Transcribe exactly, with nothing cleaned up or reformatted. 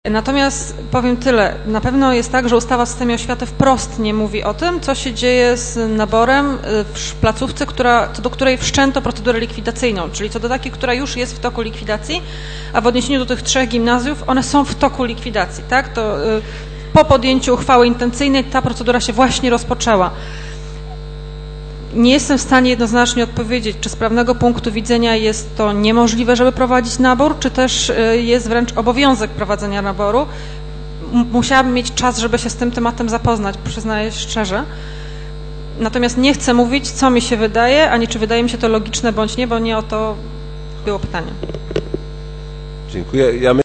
Natomiast powiem tyle, na pewno jest tak, że ustawa o systemie oświaty wprost nie mówi o tym, co się dzieje z naborem w placówce, która, co do której wszczęto procedurę likwidacyjną, czyli co do takiej, która już jest w toku likwidacji, a w odniesieniu do tych trzech gimnazjów, one są w toku likwidacji, tak? To y, po podjęciu uchwały intencyjnej ta procedura się właśnie rozpoczęła. Nie jestem w stanie jednoznacznie odpowiedzieć, czy z prawnego punktu widzenia jest to niemożliwe, żeby prowadzić nabór, czy też jest wręcz obowiązek prowadzenia naboru. Musiałabym mieć czas, żeby się z tym tematem zapoznać, przyznaję szczerze. Natomiast nie chcę mówić, co mi się wydaje, ani czy wydaje mi się to logiczne bądź nie, bo nie o to było pytanie. Dziękuję. Ja